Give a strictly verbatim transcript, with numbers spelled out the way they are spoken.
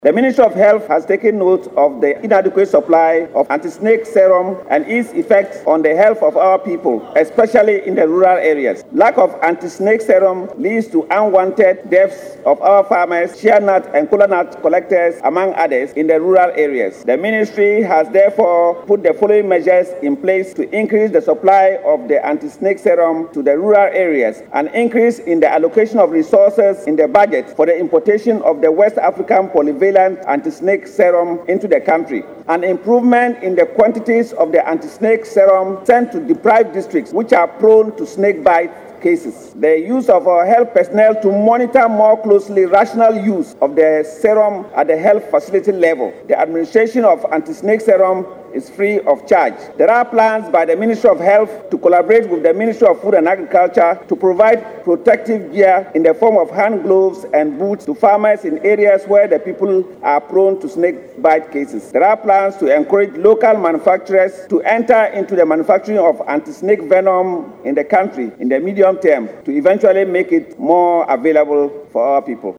The Ministry of Health has taken note of the inadequate supply of anti-snake serum and its effects on the health of our people, especially in the rural areas. Lack of anti-snake serum leads to unwanted deaths of our farmers, shea nut and kola nut collectors, among others, in the rural areas. The ministry has therefore put the following measures in place to increase the supply of the anti-snake serum to the rural areas, an increase in the allocation of resources in the budget for the importation of the West African polyvalent anti-snake serum into the country, an improvement in the quantities of the anti-snake serum sent to deprived districts which are prone to snake bite cases, the use of our health personnel to monitor more closely rational use of the serum at the health facility level. The administration of anti-snake serum is free of charge. There are plans by the Ministry of Health to collaborate with the Ministry of Food and Agriculture to provide protective gear in the form of hand gloves and boots to farmers in areas where the people are prone to snake bite cases. There are plans to encourage local manufacturers to enter into the manufacturing of anti-snake venom in the country in the medium term to eventually make it more available for our people.